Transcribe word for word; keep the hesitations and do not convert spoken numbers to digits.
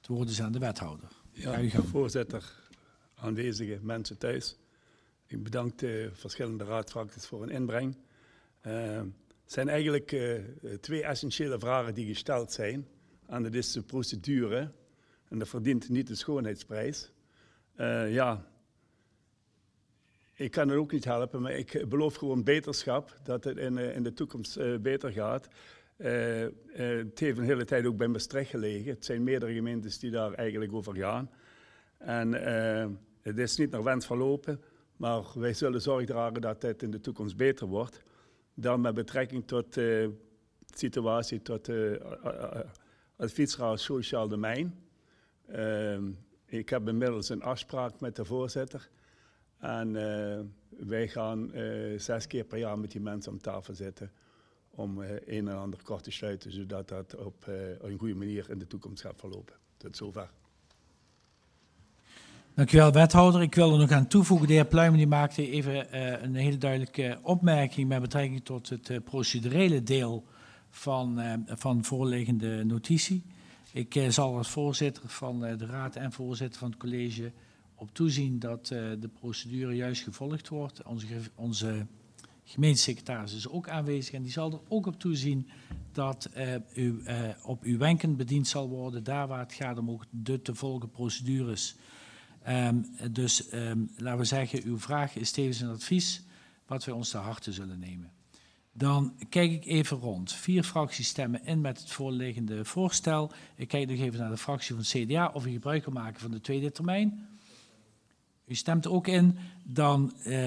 Het woord is aan de wethouder. Ja, voorzitter, aanwezige mensen thuis. Ik bedank de verschillende raadfracties voor hun inbreng. Uh, het zijn eigenlijk uh, twee essentiële vragen die gesteld zijn. En dat is de procedure. En dat verdient niet de schoonheidsprijs. Uh, ja, ik kan het ook niet helpen, maar ik beloof gewoon beterschap. Dat het in, uh, in de toekomst uh, beter gaat. Uh, uh, het heeft een hele tijd ook bij Maastricht gelegen. Het zijn meerdere gemeentes die daar eigenlijk over gaan. En uh, het is niet naar wens verlopen, maar wij zullen zorg dragen dat het in de toekomst beter wordt. Dan met betrekking tot de uh, situatie, tot uh, uh, uh, het fietsraad sociaal domein. Uh, ik heb inmiddels een afspraak met de voorzitter. En uh, wij gaan uh, zes keer per jaar met die mensen om tafel zitten. Om uh, een en ander kort te sluiten, zodat dat op uh, een goede manier in de toekomst gaat verlopen. Tot zover. Dank u wel, wethouder. Ik wil er nog aan toevoegen. De heer Pluimen die maakte even uh, een hele duidelijke opmerking met betrekking tot het uh, procedurele deel van, uh, van voorliggende notitie. Ik uh, zal als voorzitter van uh, de raad en voorzitter van het college op toezien dat uh, de procedure juist gevolgd wordt. Onze, onze gemeentesecretaris is ook aanwezig en die zal er ook op toezien dat uh, u uh, op uw wenken bediend zal worden, daar waar het gaat om ook de te volgen procedures. Um, dus um, laten we zeggen, uw vraag is tevens een advies wat wij ons ter harte zullen nemen. Dan kijk ik even rond. Vier fracties stemmen in met het voorliggende voorstel. Ik kijk nog even naar de fractie van het C D A of u gebruik wil maken van de tweede termijn. U stemt ook in. Dan uh,